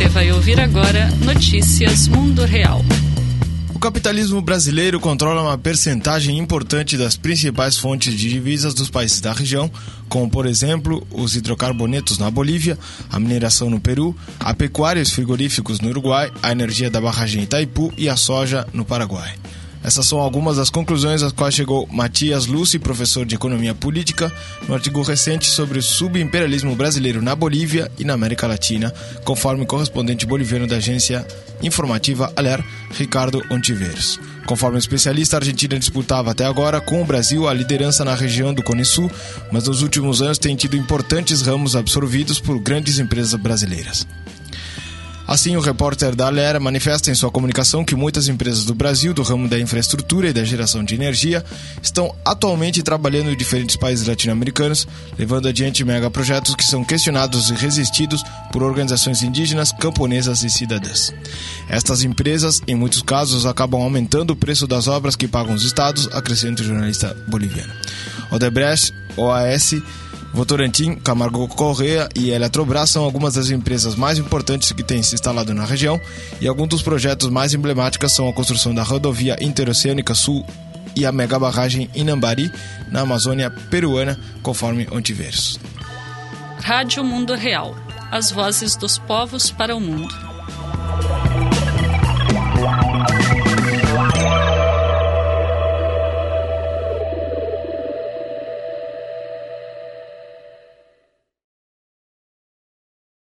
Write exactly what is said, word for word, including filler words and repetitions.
vai ouvir agora Notícias Mundo Real. O capitalismo brasileiro controla uma percentagem importante das principais fontes de divisas dos países da região, como, por exemplo, os hidrocarbonetos na Bolívia, a mineração no Peru, a pecuária e os frigoríficos no Uruguai, a energia da barragem Itaipu e a soja no Paraguai. Essas são algumas das conclusões às quais chegou Matias Lucci, professor de Economia Política, no artigo recente sobre o subimperialismo brasileiro na Bolívia e na América Latina, conforme o correspondente boliviano da agência informativa Aler, Ricardo Ontiveros. Conforme o especialista, a Argentina disputava até agora com o Brasil a liderança na região do Cone Sul, mas nos últimos anos tem tido importantes ramos absorvidos por grandes empresas brasileiras. Assim, o repórter da Alera manifesta em sua comunicação que muitas empresas do Brasil, do ramo da infraestrutura e da geração de energia, estão atualmente trabalhando em diferentes países latino-americanos, levando adiante megaprojetos que são questionados e resistidos por organizações indígenas, camponesas e cidadãs. Estas empresas, em muitos casos, acabam aumentando o preço das obras que pagam os estados, acrescenta o jornalista boliviano. Odebrecht, O A S, Votorantim, Camargo Correa e Eletrobras são algumas das empresas mais importantes que têm se instalado na região, e alguns dos projetos mais emblemáticos são a construção da rodovia Interoceânica Sul e a mega barragem Inambari, na Amazônia peruana, conforme Ontiveros. Rádio Mundo Real. As vozes dos povos para o mundo.